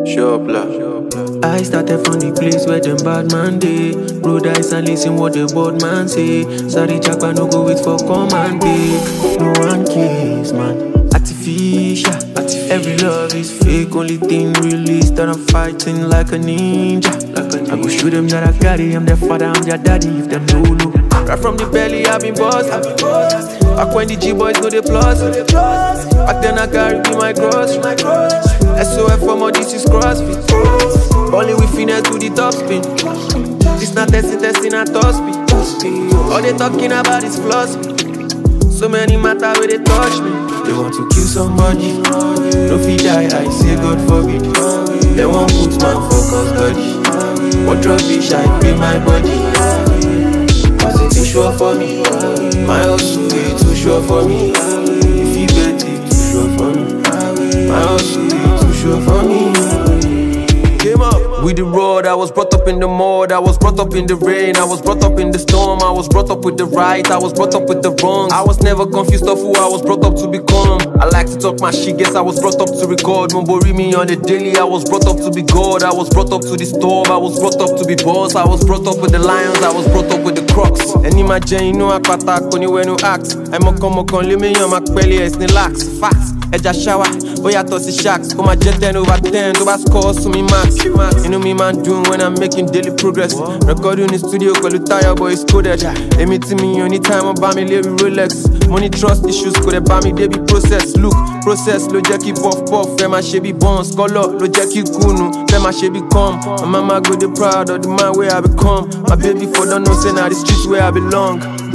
I started from the place where them bad man dey. Roll dice and listen what the board man say. Sorry Jackpa no go wait for command take. No one cares man. Artificial. Every love is fake. Only thing real is that I'm fighting like a ninja. I go show them that I got it. I'm their father, I'm their daddy. If them no. Right from the belly, I've been bossed. Back when the G-boys go the plus. Back then I carry be my cross. SOF for more, this is CrossFit. Only we finesse to the top spin. This not testing at top speed. All they talking about is philosophy. So many matter where they touch me. They want to kill somebody. No fit die, I say God forbid. They want put man for custody. What rubbish, I pay my body. Was it too sure for me? My hustle way too sure for me. If you bet it, too sure for me. My hustle way too sure for me. Came up with the road, I was brought up in the mud. I was brought up in the rain, I was brought up in the storm. I was brought up with the right, I was brought up with the wrong. I was never confused of who I was brought up to become. I like to talk my shit, guess I was brought up to record. Mumbori me on the daily, I was brought up to be God. I was brought up to the storm, I was brought up to be boss. I was brought up with the lions, I was brought up with the crocs. Any my you know I patak, anywhere no axe. I'm a come on, let me on my belly, it's relax. Facts. Eja shower, boya tossy shacks. Come my jet 10 over 10, do I score to me max. You know me man doing when I'm making daily progress. Recording in the studio, call it tire, boy it's coded. Anything me anytime I buy me Larry Rolex. Money trust issues, could they buy me baby process. Look, process, lo jackie puff, fema shebi bones. Color, lo jackie kunu, fema shebi come. My mama go the proud of the man where I become. My baby for don't know, say now the streets where I belong.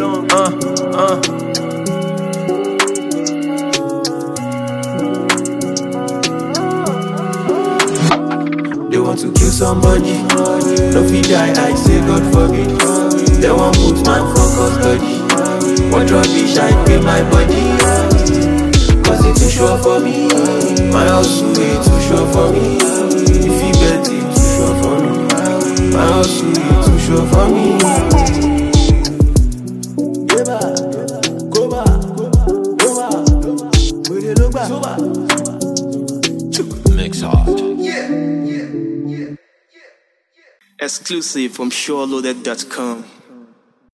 They want to kill somebody. No fit die, I say God forbid. They want put man for custody. What rubbish, I pay my body. Cause it's too sure for me. My house way too sure for me. If you bet it, too sure for me. My house way too sure for me. Go back. Mix hard. Exclusive from SureLoaded.com.